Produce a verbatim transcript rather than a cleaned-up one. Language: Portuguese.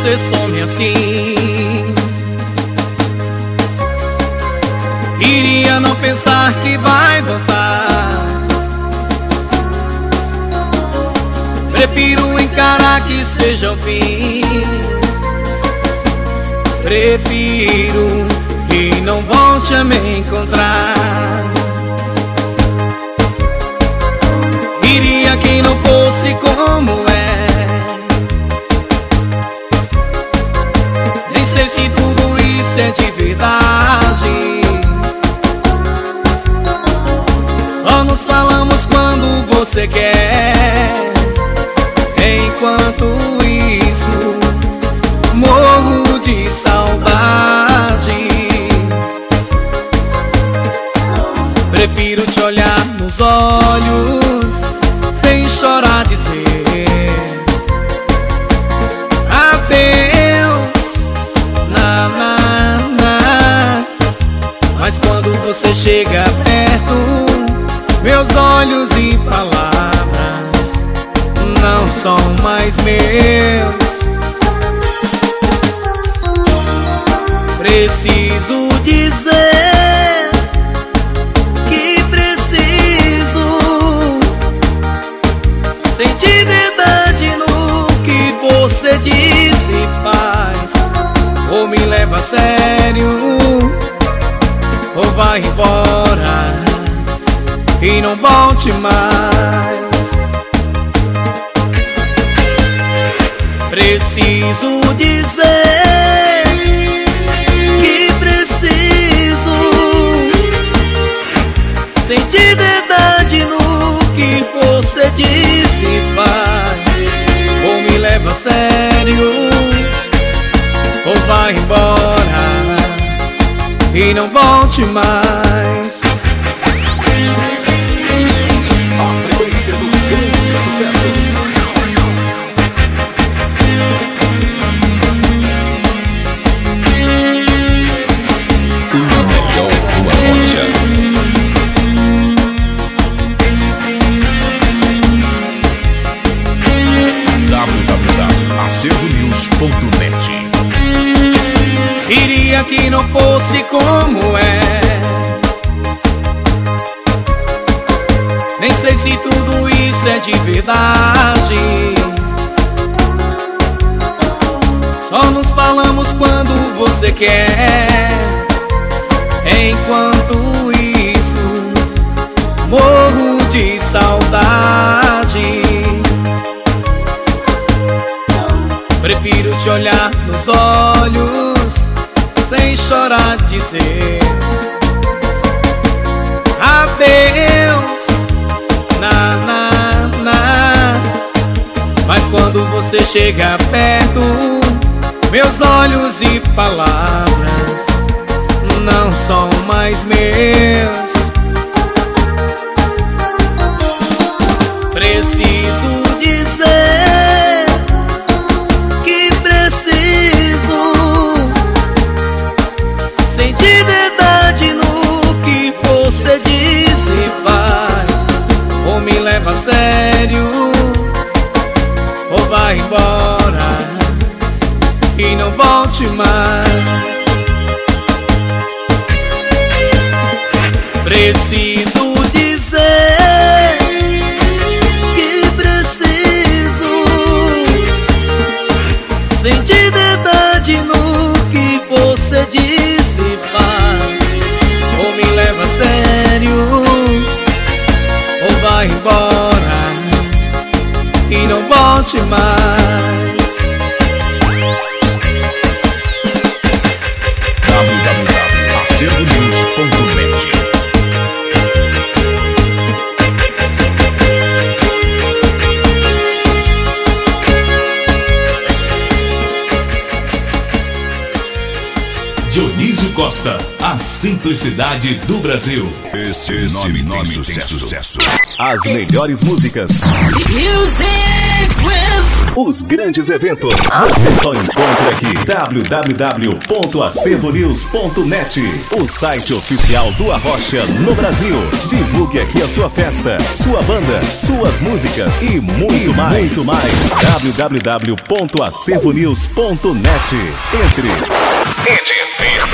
você some assim. Queria não pensar que vai voltar. Prefiro encarar que seja o fim. Prefiro que não volte a me encontrar. Queria que não fosse como é. Nem sei se tudo isso é de verdade. Só nos falamos quando você quer. Enquanto isso, morro de saudade. Prefiro te olhar nos olhos, sem chorar dizer adeus, na, na, na. Mas quando você chega perto, meus olhos e palavras não são mais meus. Preciso dizer que preciso sentir verdade no que você diz e faz. Ou me leva a sério, ou vai embora e não volte mais. Preciso dizer que preciso sentir verdade no que você diz e faz. Ou me leva a sério, ou vai embora e não volte mais. A frequência do grande sucesso. Queria que não fosse como é. Nem sei se tudo isso é de verdade. Só nos falamos quando você quer. Enquanto isso, morro de saudade. Prefiro te olhar nos olhos, sem chorar dizer adeus, na, na, na. Mas quando você chega perto, meus olhos e palavras não são mais meus. Preciso dizer que preciso sentir verdade no que você diz e faz. Ou me leva a sério, ou vai embora e não volte mais. Preciso dizer que preciso sentir verdade no que você diz e faz. Ou me leva a sério, ou vai embora e não volte mais. w w w ponto acervo news ponto net. Dionísio Costa, a simplicidade do Brasil. Esse, Esse nome, nome tem, sucesso. tem sucesso. As melhores músicas. Music. Os grandes eventos você só encontra aqui. w w w ponto acervo news ponto net, o site oficial do Arrocha no Brasil. Divulgue aqui a sua festa, sua banda, suas músicas e muito mais. Muito mais. w w w ponto acervo news ponto net. Entre. Entre.